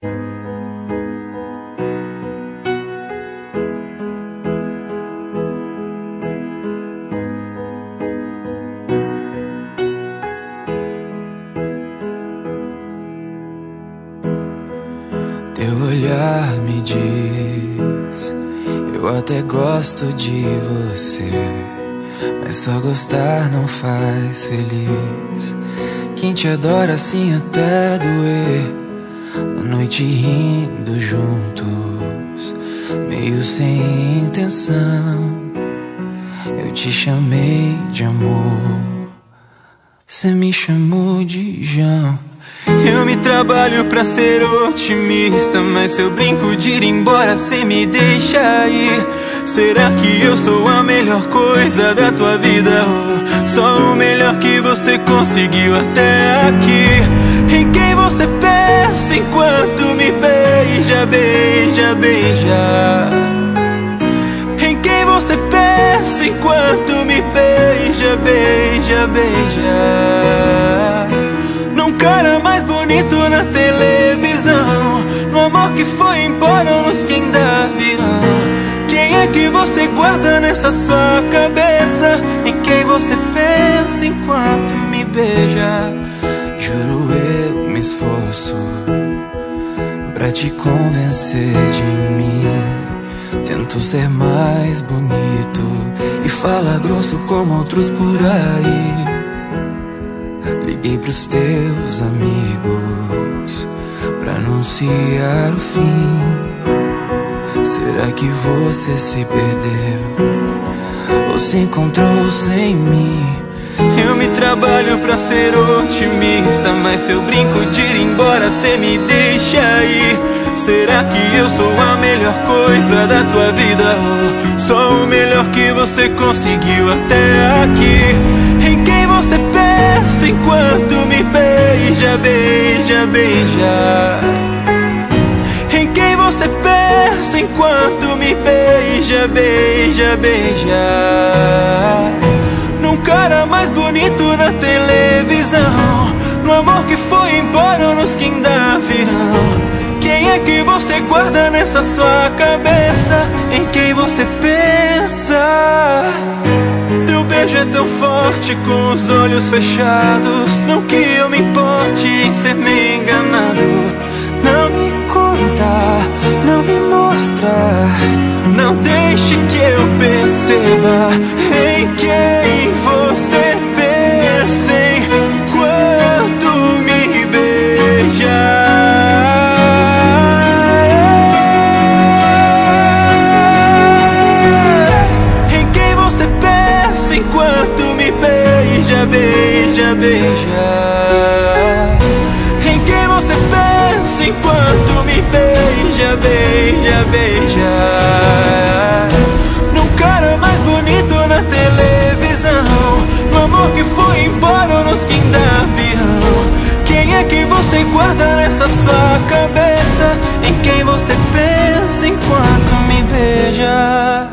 Teu olhar me diz, eu até gosto de você, mas só gostar não faz feliz. Quem te adora assim até doer, uma noite rindo juntos, meio sem intenção. Eu te chamei de amor, cê me chamou de João. Eu me trabalho pra ser otimista, mas se eu brinco de ir embora, cê me deixa ir. Será que eu sou a melhor coisa da tua vida? Ou só o melhor que você conseguiu até aqui? Em quem você pensa enquanto me beija, beija, beija? Em quem você pensa enquanto me beija, beija, beija? Num cara mais bonito na televisão, no amor que foi embora ou nos que ainda virão. Quem é que você guarda nessa sua cabeça? Em quem você pensa enquanto me beija? Juro eu me esforço pra te convencer de mim. Tento ser mais bonito e falar grosso como outros por aí. Liguei pros teus amigos pra anunciar o fim. Será que você se perdeu ou se encontrou sem mim? Eu me trabalho pra ser otimista, mas se eu brinco de ir embora, cê me deixa ir. Será que eu sou a melhor coisa da tua vida? Ou só o melhor que você conseguiu até aqui? Em quem você pensa enquanto me beija, beija, beija? Em quem você pensa enquanto me beija, beija, beija? Num cara mais bonito na televisão, no amor que foi embora ou nos que ainda virão. Quem é que você guarda nessa sua cabeça? Em quem você pensa? Teu beijo é tão forte com os olhos fechados. Não que eu me importe em ser me enganado. Não me conta, não me mostra, não deixe que eu perceba em quem você pensa enquanto me beija. Enquanto me beija, beija, beija? Em quem você pensa enquanto me beija, beija, beija? Num cara mais bonito na televisão, no amor que foi embora ou nos que ainda virão. Quem é que você guarda nessa sua cabeça? Em quem você pensa enquanto me beija?